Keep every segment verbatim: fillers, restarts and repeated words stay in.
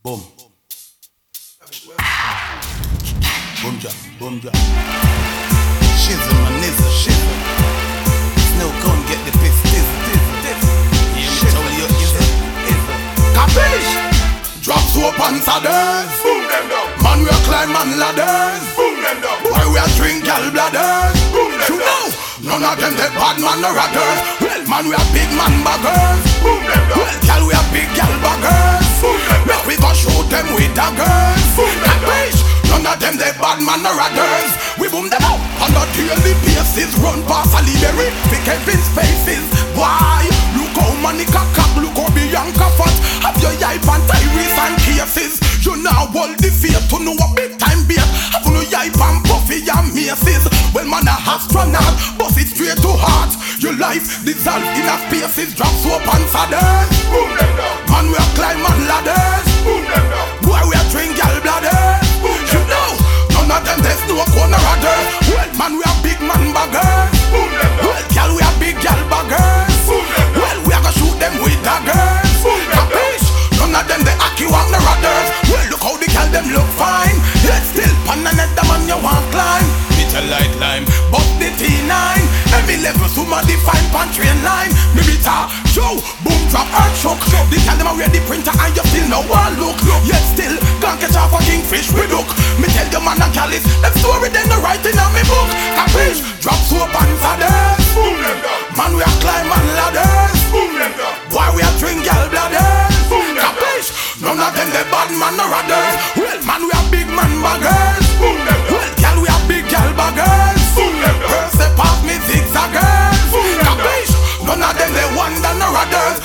Boom. Boom job, boom job. Shizzle my nizzle, shizzle. Snow cone get the piss, this, this, this. Yeah, told you, is it, is it. Capiche? Drop soap and saddles. Boom them down. Man we a climb man ladders. Boom them down. Boy we a drink gal bladders. Boom them you down. Know, none of them they bad man no ratters. Well man we a big man baggers. Boom them down. Well gal we a big gal baggers. Boom them down. We go shoot them with daggers. Boom them down. None of them they bad man no ratters. We boom them out on the daily basis. Run past a liberty, pick Kevin's faces. Why? Look how money cock up, look how Bianca fat. Have your yipe and Tyrese and cases. You now hold the fear to know a big time beat. Have no yipe and Buffy and Macy's. Well man a astronaut, bust it straight to heart. Your life dissolve in a spaces. Drop soap and saddles. Boom them down. Man we a climb on ladders. Boom them down. Boy we a drink gal bladders. You know, none of them there's no corner ratters. Well man we a big man baggers. Boom them down. Well gal we a big gal baggers. Boom them down. Well we a go shoot them with daggers. Boom them down. None of them they act you walk no ratters. Well look how the gal them look fine. Yet still pan and the man you want climb. It's a light lime, but the T nine. Every level somebody find pan train line. Me beat a show, boom drop earth shock. The gal them a wear the printer and you still no one look. Yet still can't catch a fucking fish with hook. Me tell you man a gal is them story they no writing on me book. Capiche? Drop soap and saddles. Boom them down. Man we a climb and ladders. Boom them down. Boy we a drink gal bladders. Boom them Capiche? None of them they bad man no ratters. Well man we a big man baggers. Boom them down. Well gal we a big gal baggers. Boom them down. Girls they pass me zigzaggers. Boom them Capiche? None of them they wonder no ratters.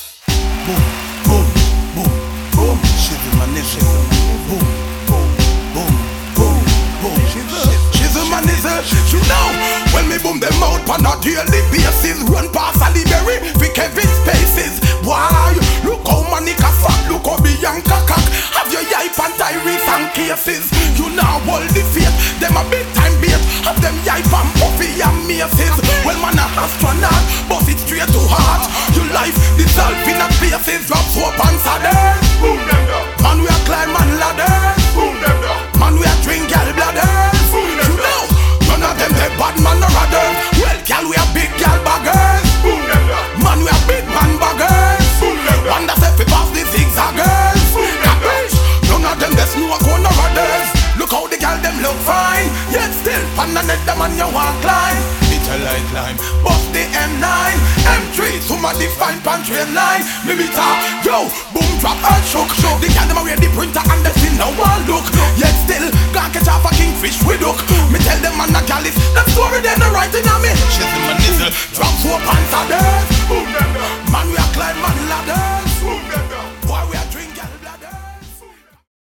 Boom, boom, boom, boom. Shizzle my nizzle. Boom, boom, boom, boom, boom. Shizzle my nizzle. You know when me boom them out on a daily basis. Run past a liberty, pick Kevin's faces. Why? Look how Monica fat, look how Bianca cock. Have your yipe and Tyrese and cases. You now hold the faith, them a big time bait. Have them yipe and Buffy and Macy's. Well man a astronaut, bust it straight to heart. Your life dissolve in a places. Drop soap and saddles. Boom them down. Man we a climb and ladders. Boom them down. Man we a drink gal bladders. Boom them you know, none of them they bad man no ratters. Well gal we a big gal baggers. Boom them down. Man we a big man baggers. Boom them down. Wonder if we pass the zigzaggers. Capiche? None of them there's no corner ratters. Look how the gal them look fine. Yet still pan and the man you want climb. It's a light line, bust the M nine, M three, somebody find pan train line. Me beat a, yo, boom drop earth shook. The gal them a wear the printer and they still no one look. Yet still can't catch a fucking fish with hook.